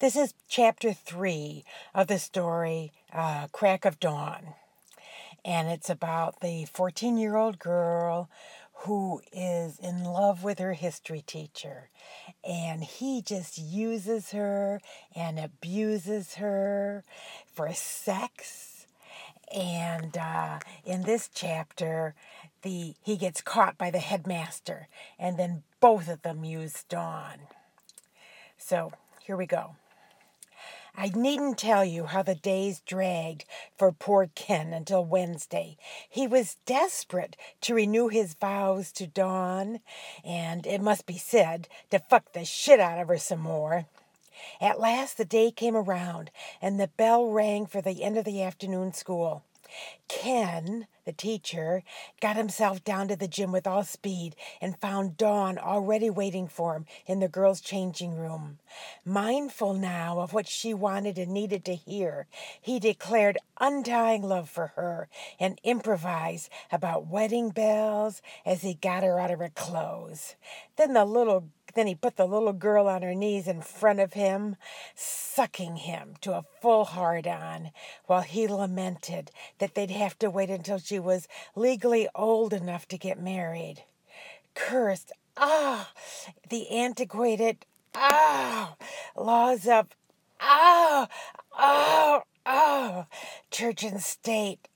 This is chapter 3 of the story, Crack of Dawn. And it's about the 14-year-old girl who is in love with her history teacher. And he just uses her and abuses her for sex. And in this chapter, he gets caught by the headmaster. And then both of them use Dawn. So here we go. I needn't tell you how the days dragged for poor Ken until Wednesday. He was desperate to renew his vows to Dawn, and it must be said, to fuck the shit out of her some more. At last the day came around, and the bell rang for the end of the afternoon school. Ken, the teacher, got himself down to the gym with all speed and found Dawn already waiting for him in the girls' changing room. Mindful now of what she wanted and needed to hear, he declared undying love for her and improvised about wedding bells as he got her out of her clothes. Then he put the little girl on her knees in front of him, sucking him to a full hard-on, while he lamented that they'd have to wait until she was legally old enough to get married. Cursed, the antiquated, laws of, church and state,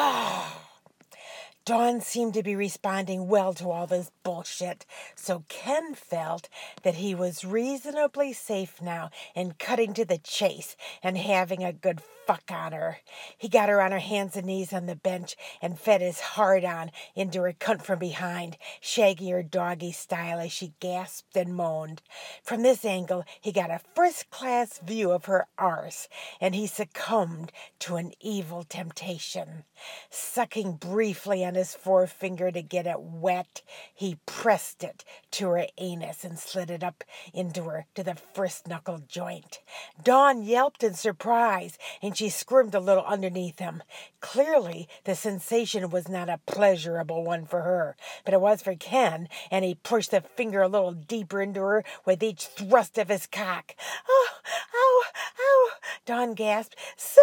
Dawn seemed to be responding well to all this bullshit, so Ken felt that he was reasonably safe now in cutting to the chase and having a good fuck on her. He got her on her hands and knees on the bench and fed his hard-on into her cunt from behind, shaggy or doggy style as she gasped and moaned. From this angle, he got a first-class view of her arse, and he succumbed to an evil temptation. Sucking briefly on his forefinger to get it wet, he pressed it to her anus and slid it up into her to the first knuckle joint. Dawn yelped in surprise, and she squirmed a little underneath him. Clearly, the sensation was not a pleasurable one for her, but it was for Ken, and he pushed the finger a little deeper into her with each thrust of his cock. "Oh, ow, ow," Dawn gasped. "Sir,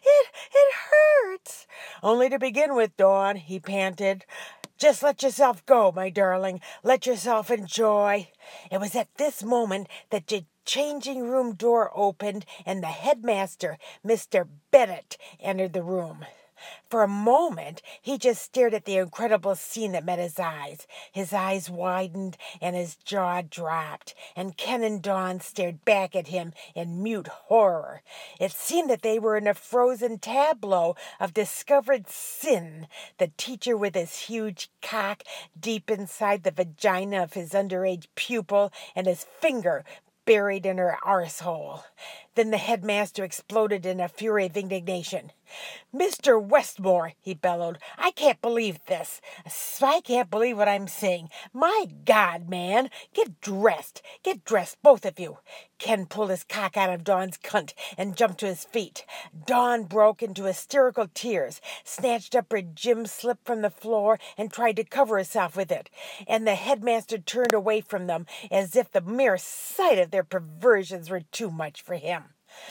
it hurts." "Only to begin with, Dawn," he panted. "Just let yourself go, my darling. Let yourself enjoy." It was at this moment that the changing room door opened and the headmaster, Mr. Bennett, entered the room. For a moment, he just stared at the incredible scene that met his eyes. His eyes widened and his jaw dropped, and Ken and Dawn stared back at him in mute horror. It seemed that they were in a frozen tableau of discovered sin, the teacher with his huge cock deep inside the vagina of his underage pupil and his finger buried in her arsehole. Then the headmaster exploded in a fury of indignation. "Mr. Westmore," he bellowed, "I can't believe this. I can't believe what I'm seeing. My God, man, get dressed. Get dressed, both of you." Ken pulled his cock out of Dawn's cunt and jumped to his feet. Dawn broke into hysterical tears, snatched up her gym slip from the floor and tried to cover herself with it. And the headmaster turned away from them as if the mere sight of their perversions were too much for him.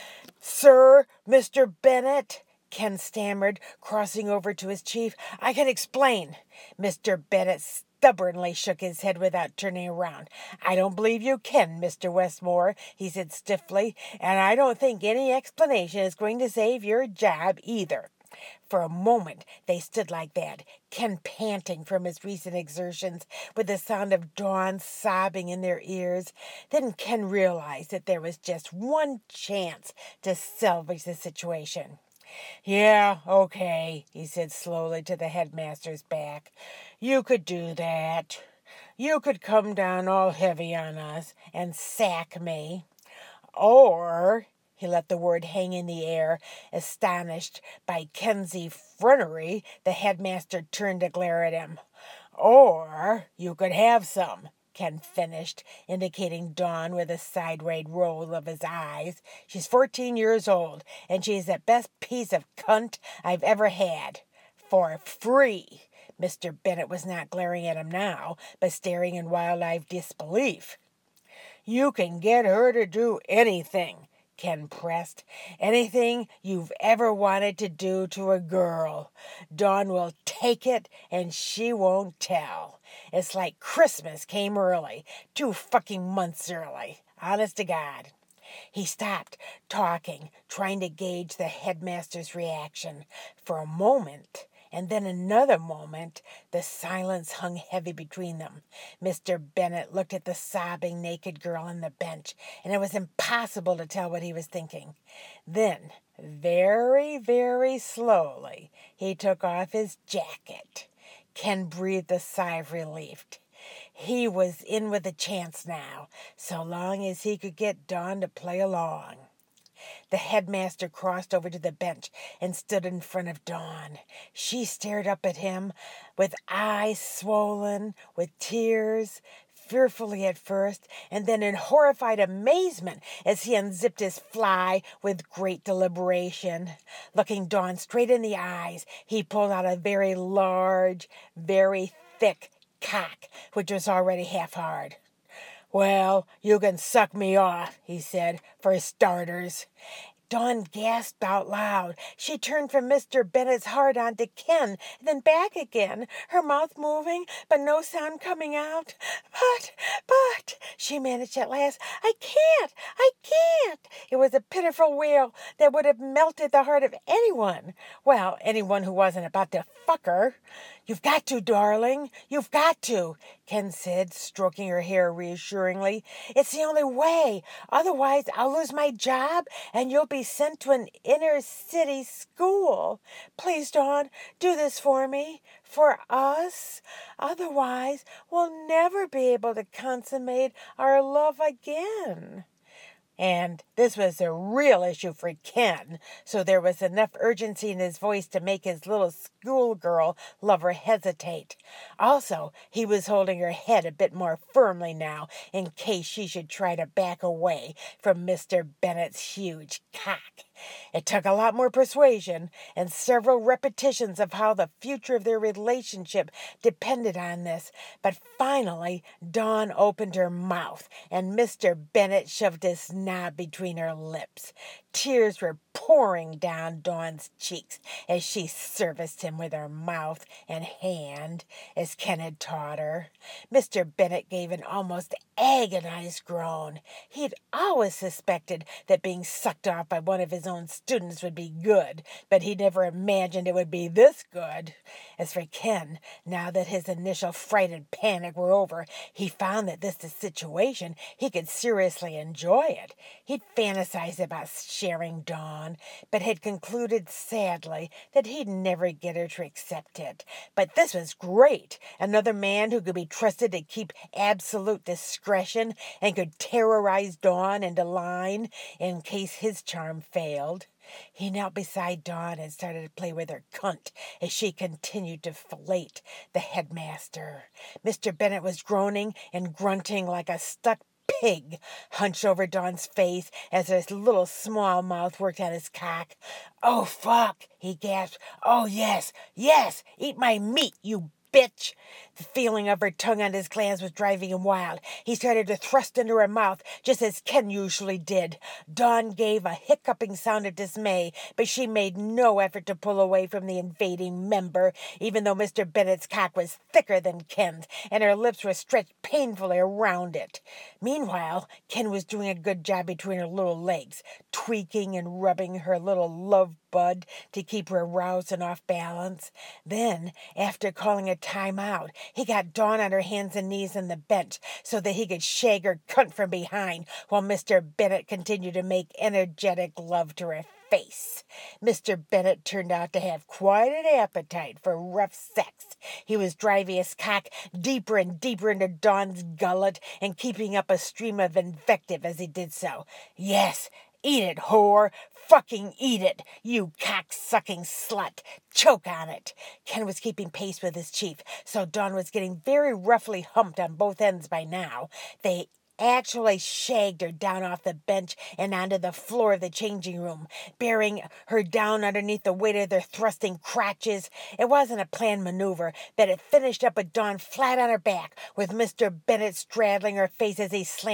"Sir, Mr. Bennett," Ken stammered, crossing over to his chief. "I can explain." Mr. Bennett stubbornly shook his head without turning around. "I don't believe you can, Mr. Westmore," he said stiffly, "and I don't think any explanation is going to save your job either." For a moment they stood like that, Ken panting from his recent exertions, with the sound of Dawn sobbing in their ears. Then Ken realized that there was just one chance to salvage the situation. "Yeah, okay," he said slowly to the headmaster's back. "You could do that. You could come down all heavy on us and sack me. Or," he let the word hang in the air, astonished by Ken's effrontery, the headmaster turned to glare at him. "Or you could have some," Ken finished, indicating Dawn with a sideways roll of his eyes. "She's 14 years old, and she's the best piece of cunt I've ever had. For free." Mr. Bennett was not glaring at him now, but staring in wild-eyed disbelief. "You can get her to do anything," Ken pressed. Anything you've ever wanted to do to a girl. Dawn will take it and she won't tell. It's like Christmas came early. 2 fucking months early. Honest to God. He stopped talking, trying to gauge the headmaster's reaction. For a moment, and then another moment, the silence hung heavy between them. Mr. Bennet looked at the sobbing naked girl on the bench, and it was impossible to tell what he was thinking. Then, very, very slowly, he took off his jacket. Ken breathed a sigh of relief. He was in with a chance now, so long as he could get Dawn to play along. The headmaster crossed over to the bench and stood in front of Dawn. She stared up at him with eyes swollen with tears, fearfully at first, and then in horrified amazement as he unzipped his fly with great deliberation. Looking Dawn straight in the eyes, he pulled out a very large, very thick cock, which was already half hard. "Well, you can suck me off," he said, "for starters." Dawn gasped out loud. She turned from Mr. Bennet's heart onto Ken, then back again, her mouth moving, but no sound coming out. But, she managed at last, I can't. It was a pitiful wail that would have melted the heart of anyone. Well, anyone who wasn't about to fuck her. "You've got to, darling. You've got to," Ken said, stroking her hair reassuringly. "It's the only way. Otherwise, I'll lose my job and you'll be sent to an inner city school. Please, Dawn, do this for me. For us. Otherwise, we'll never be able to consummate our love again." And this was a real issue for Ken, so there was enough urgency in his voice to make his little schoolgirl lover hesitate. Also, he was holding her head a bit more firmly now, in case she should try to back away from Mr. Bennet's huge cock. It took a lot more persuasion and several repetitions of how the future of their relationship depended on this, but finally Dawn opened her mouth and Mr. Bennet shoved his knob between her lips. Tears were pouring down Dawn's cheeks as she serviced him with her mouth and hand, as Ken had taught her. Mr. Bennet gave an almost agonized groan. He'd always suspected that being sucked off by one of his own students would be good, but he never imagined it would be this good. As for Ken, now that his initial fright and panic were over, he found that this situation he could seriously enjoy it. He'd fantasized about sharing Dawn, but had concluded sadly that he'd never get her to accept it. But this was great. Another man who could be trusted to keep absolute discretion and could terrorize Dawn into line in case his charm failed. He knelt beside Dawn and started to play with her cunt as she continued to fillet the headmaster. Mr. Bennet was groaning and grunting like a stuck pig hunched over Dawn's face as his little small mouth worked at his cock. "Oh, fuck," he gasped. "Oh, yes, eat my meat, you bitch." The feeling of her tongue on his glands was driving him wild. He started to thrust into her mouth, just as Ken usually did. Dawn gave a hiccuping sound of dismay, but she made no effort to pull away from the invading member, even though Mr. Bennet's cock was thicker than Ken's, and her lips were stretched painfully around it. Meanwhile, Ken was doing a good job between her little legs, tweaking and rubbing her little love bud to keep her aroused and off balance. Then, after calling a time out, he got Dawn on her hands and knees on the bench so that he could shag her cunt from behind while Mr. Bennet continued to make energetic love to her face. Mr. Bennet turned out to have quite an appetite for rough sex. He was driving his cock deeper and deeper into Dawn's gullet and keeping up a stream of invective as he did so. "Yes, eat it, whore! Fucking eat it, you cock-sucking slut! Choke on it!" Ken was keeping pace with his chief, so Dawn was getting very roughly humped on both ends by now. They actually shagged her down off the bench and onto the floor of the changing room, bearing her down underneath the weight of their thrusting crotches. It wasn't a planned maneuver, but it finished up with Dawn flat on her back, with Mr. Bennet straddling her face as he slammed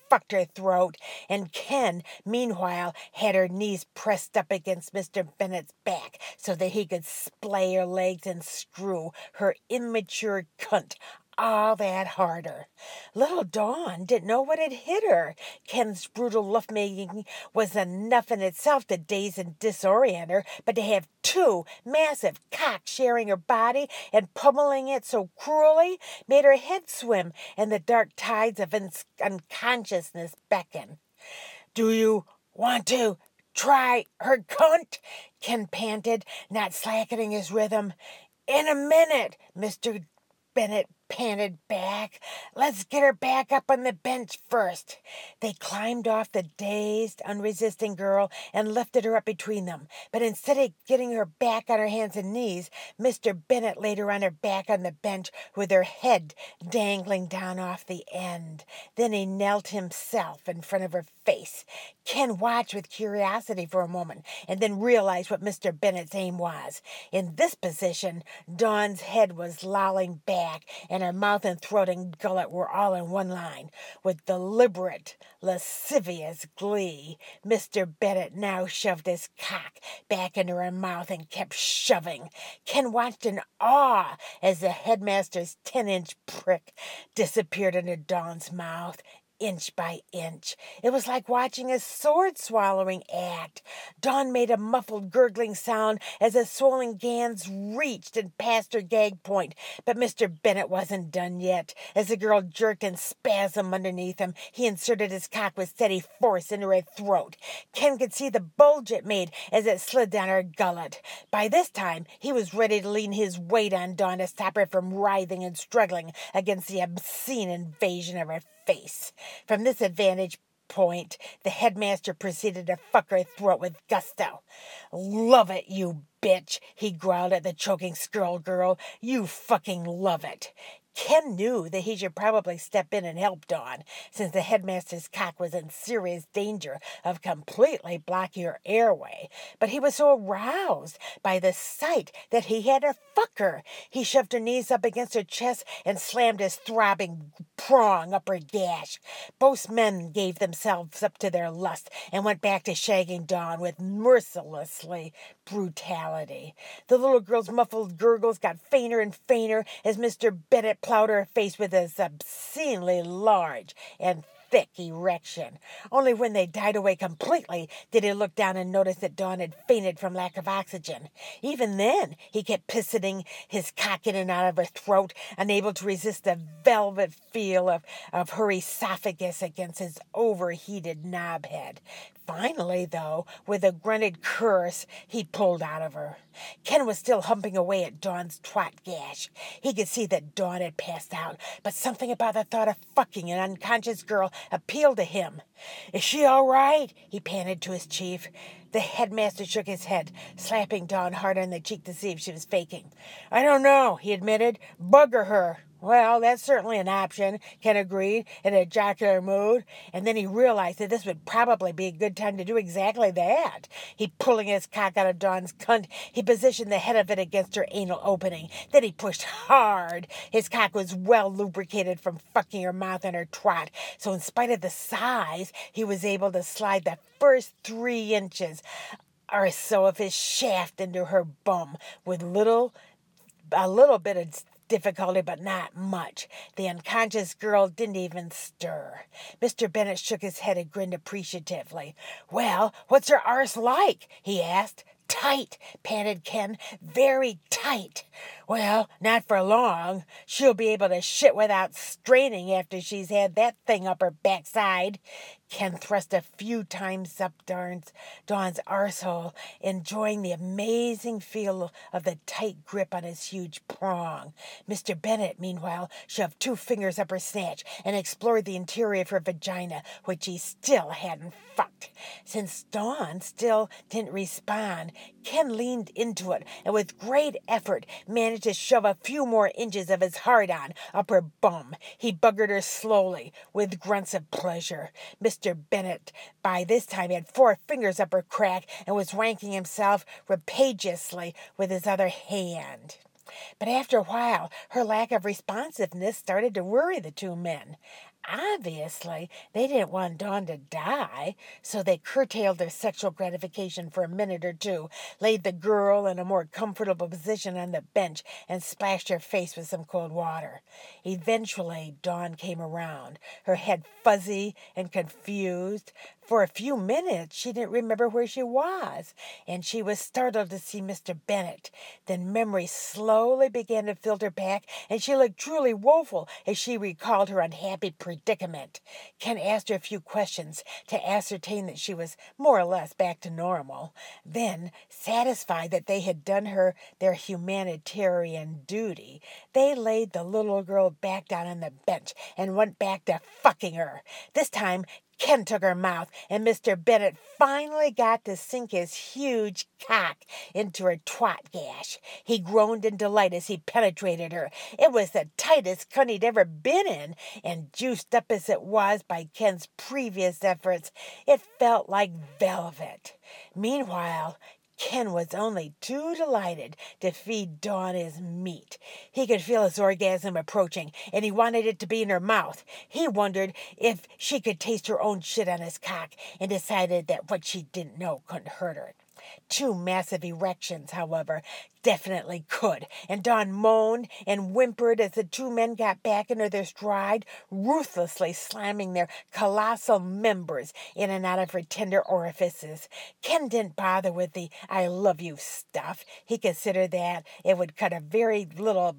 fucked her throat, and Ken, meanwhile, had her knees pressed up against Mr. Bennet's back so that he could splay her legs and screw her immature cunt all that harder. Little Dawn didn't know what had hit her. Ken's brutal lovemaking was enough in itself to daze and disorient her, but to have two massive cocks sharing her body and pummeling it so cruelly made her head swim and the dark tides of unconsciousness beckon. "Do you want to try her cunt?" Ken panted, not slackening his rhythm. "In a minute," Mr. Bennet panted back. "Let's get her back up on the bench first." They climbed off the dazed, unresisting girl and lifted her up between them. But instead of getting her back on her hands and knees, Mr. Bennet laid her on her back on the bench with her head dangling down off the end. Then he knelt himself in front of her face. Ken watched with curiosity for a moment and then realized what Mr. Bennet's aim was. In this position, Dawn's head was lolling back and her mouth and throat and gullet were all in one line. With deliberate, lascivious glee, Mr. Bennet now shoved his cock back into her mouth and kept shoving. Ken watched in awe as the headmaster's 10-inch prick disappeared into Dawn's mouth, inch by inch. It was like watching a sword-swallowing act. Dawn made a muffled, gurgling sound as the swollen glands reached and passed her gag point. But Mr. Bennet wasn't done yet. As the girl jerked and spasmed underneath him, he inserted his cock with steady force into her throat. Ken could see the bulge it made as it slid down her gullet. By this time, he was ready to lean his weight on Dawn to stop her from writhing and struggling against the obscene invasion of her face. From this vantage point, the headmaster proceeded to fuck her throat with gusto. "Love it, you bitch," he growled at the choking girl. "You fucking love it." Ken knew that he should probably step in and help Dawn, since the headmaster's cock was in serious danger of completely blocking her airway. But he was so aroused by the sight that he had to fuck her. He shoved her knees up against her chest and slammed his throbbing prong up her gash. Both men gave themselves up to their lust and went back to shagging Dawn with mercilessly brutality. The little girl's muffled gurgles got fainter and fainter as Mr. Bennet plowed her face with his obscenely large and thick erection. Only when they died away completely did he look down and notice that Dawn had fainted from lack of oxygen. Even then, he kept pissing his cock in and out of her throat, unable to resist the velvet feel of her esophagus against his overheated knobhead. Finally, though, with a grunted curse, he pulled out of her. Ken was still humping away at Dawn's twat gash. He could see that Dawn had passed out, but something about the thought of fucking an unconscious girl appealed to him. "Is she all right?" he panted to his chief. The headmaster shook his head, slapping Dawn hard on the cheek to see if she was faking. "I don't know," he admitted. "Bugger her." "Well, that's certainly an option," Ken agreed, in a jocular mood. And then he realized that this would probably be a good time to do exactly that. Pulling his cock out of Dawn's cunt, he positioned the head of it against her anal opening. Then he pushed hard. His cock was well lubricated from fucking her mouth and her twat, so in spite of the size, he was able to slide the first 3 inches or so of his shaft into her bum with a little bit of difficulty, but not much. The unconscious girl didn't even stir. Mr. Bennet shook his head and grinned appreciatively. "Well, what's her arse like?" he asked. "Tight," panted Ken. "Very tight." "Well, not for long. She'll be able to shit without straining after she's had that thing up her backside." Ken thrust a few times up Dawn's arsehole, enjoying the amazing feel of the tight grip on his huge prong. Mr. Bennet, meanwhile, shoved 2 fingers up her snatch and explored the interior of her vagina, which he still hadn't fucked. Since Dawn still didn't respond, Ken leaned into it and with great effort managed to shove a few more inches of his hard-on up her bum. He buggered her slowly, with grunts of pleasure. Mr. Bennet, by this time, had 4 fingers up her crack and was wanking himself rapaciously with his other hand. But after a while, her lack of responsiveness started to worry the 2 men. Obviously, they didn't want Dawn to die, so they curtailed their sexual gratification for a minute or two, laid the girl in a more comfortable position on the bench, and splashed her face with some cold water. Eventually, Dawn came around, her head fuzzy and confused. For a few minutes, she didn't remember where she was, and she was startled to see Mr. Bennet. Then memory slowly began to filter back, and she looked truly woeful as she recalled her unhappy predicament. Ken asked her a few questions to ascertain that she was more or less back to normal. Then, satisfied that they had done her their humanitarian duty, they laid the little girl back down on the bench and went back to fucking her. This time, Ken took her mouth, and Mr. Bennet finally got to sink his huge cock into her twat gash. He groaned in delight as he penetrated her. It was the tightest cunt he'd ever been in, and juiced up as it was by Ken's previous efforts, it felt like velvet. Meanwhile, Ken was only too delighted to feed Dawn his meat. He could feel his orgasm approaching, and he wanted it to be in her mouth. He wondered if she could taste her own shit on his cock, and decided that what she didn't know couldn't hurt her. Two massive erections, however, definitely could, and Dawn moaned and whimpered as the two men got back into their stride, ruthlessly slamming their colossal members in and out of her tender orifices. Ken didn't bother with the "I love you" stuff. He considered that it would cut a very little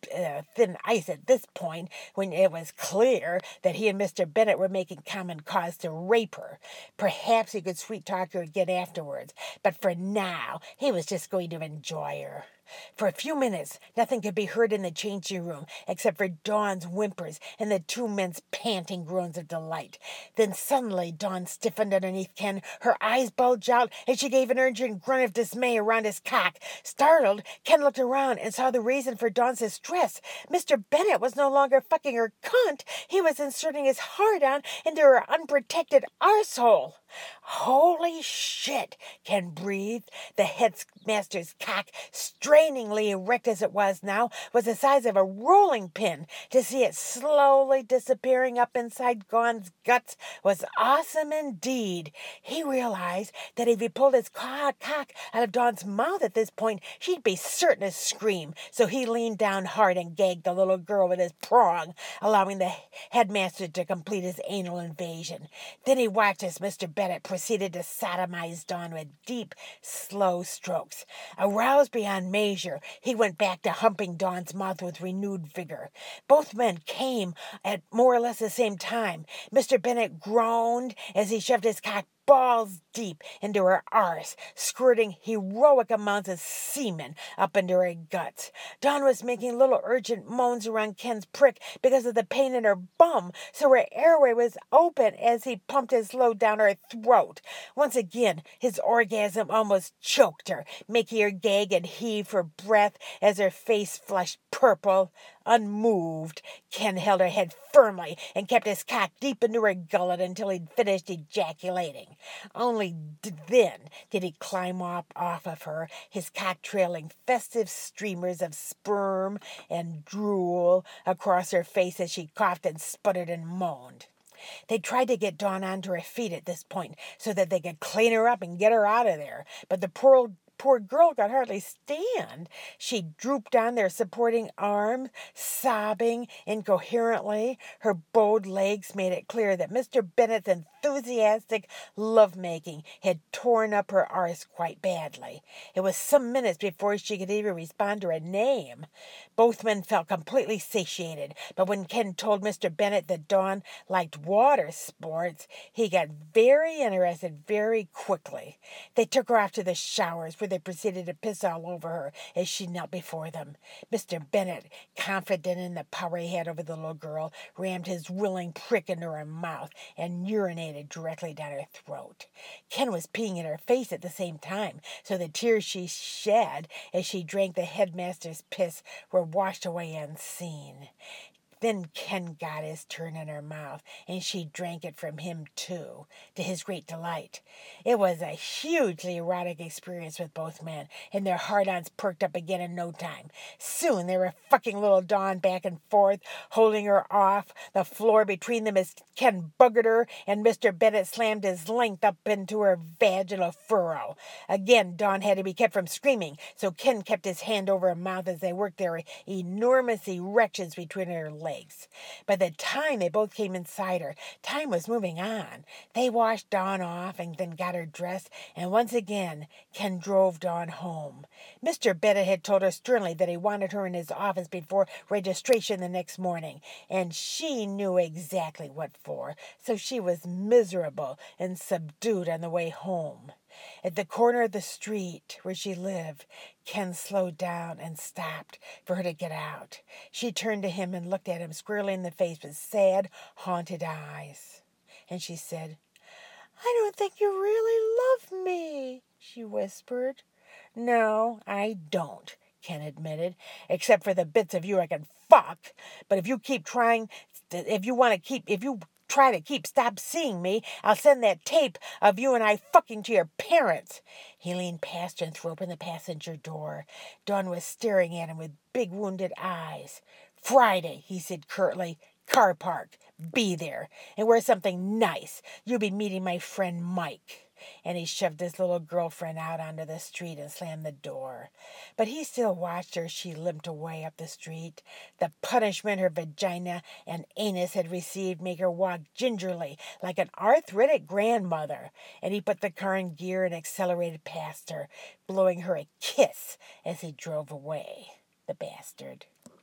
thin ice at this point, when it was clear that he and Mr. Bennet were making common cause to rape her. Perhaps he could sweet talk her again afterwards, but for now he was just going to enjoy her. For a few minutes, nothing could be heard in the changing room except for Dawn's whimpers and the two men's panting groans of delight. Then suddenly Dawn stiffened underneath Ken, her eyes bulged out, and she gave an urgent grunt of dismay around his cock. Startled, Ken looked around and saw the reason for Dawn's distress. Mr. Bennet was no longer fucking her cunt. He was inserting his hard-on into her unprotected arsehole. Holy shit, Ken breathed. The headmaster's cock, strainingly erect as it was now, was the size of a rolling pin. To see it slowly disappearing up inside Dawn's guts was awesome indeed. He realized that if he pulled his cock out of Dawn's mouth at this point, she'd be certain to scream. So he leaned down hard and gagged the little girl with his prong, allowing the headmaster to complete his anal invasion. Then he watched as Mr. Bennet proceeded to sodomize Dawn with deep, slow strokes. Aroused beyond measure, he went back to humping Dawn's mouth with renewed vigor. Both men came at more or less the same time. Mr. Bennet groaned as he shoved his cock balls deep into her arse, squirting heroic amounts of semen up into her guts. Dawn was making little urgent moans around Ken's prick because of the pain in her bum, so her airway was open as he pumped his load down her throat. Once again, his orgasm almost choked her, making her gag and heave for breath as her face flushed purple. Unmoved, Ken held her head firmly and kept his cock deep into her gullet until he'd finished ejaculating. Only then did he climb off of her, his cock trailing festive streamers of sperm and drool across her face as she coughed and sputtered and moaned. They tried to get Dawn onto her feet at this point so that they could clean her up and get her out of there, but the poor girl could hardly stand. She drooped on their supporting arm, sobbing incoherently. Her bowed legs made it clear that Mr. Bennet's enthusiastic lovemaking had torn up her arse quite badly. It was some minutes before she could even respond to her name. Both men felt completely satiated, but when Ken told Mr. Bennet that Dawn liked water sports, he got very interested very quickly. They took her off to the showers, where they proceeded to piss all over her as she knelt before them. Mr. Bennet, confident in the power he had over the little girl, rammed his willing prick into her mouth and urinated directly down her throat. Ken was peeing in her face at the same time, so the tears she shed as she drank the headmaster's piss were washed away unseen. Then Ken got his turn in her mouth, and she drank it from him too, to his great delight. It was a hugely erotic experience with both men, and their hard-ons perked up again in no time. Soon they were fucking little Dawn back and forth, holding her off the floor between them as Ken buggered her, and Mr. Bennett slammed his length up into her vaginal furrow. Again, Dawn had to be kept from screaming, so Ken kept his hand over her mouth as they worked their enormous erections between her legs. By the time they both came inside her, time was moving on. They washed Dawn off and then got her dressed, and once again Ken drove Dawn home. Mr. Bennett had told her sternly that he wanted her in his office before registration the next morning, and she knew exactly what for, so she was miserable and subdued on the way home. At the corner of the street where she lived, Ken slowed down and stopped for her to get out. She turned to him and looked at him squarely in the face with sad, haunted eyes. And she said, "I don't think you really love me," she whispered. "No, I don't," Ken admitted, "except for the bits of you I can fuck. But if you try to stop seeing me, I'll send that tape of you and I fucking to your parents." He leaned past her and threw open the passenger door. Dawn was staring at him with big wounded eyes. "Friday," he said curtly. "Car park. Be there. And wear something nice. You'll be meeting my friend Mike." And he shoved his little girlfriend out onto the street and slammed the door. But he still watched her as she limped away up the street. The punishment her vagina and anus had received made her walk gingerly like an arthritic grandmother. And he put the car in gear and accelerated past her, blowing her a kiss as he drove away. The bastard.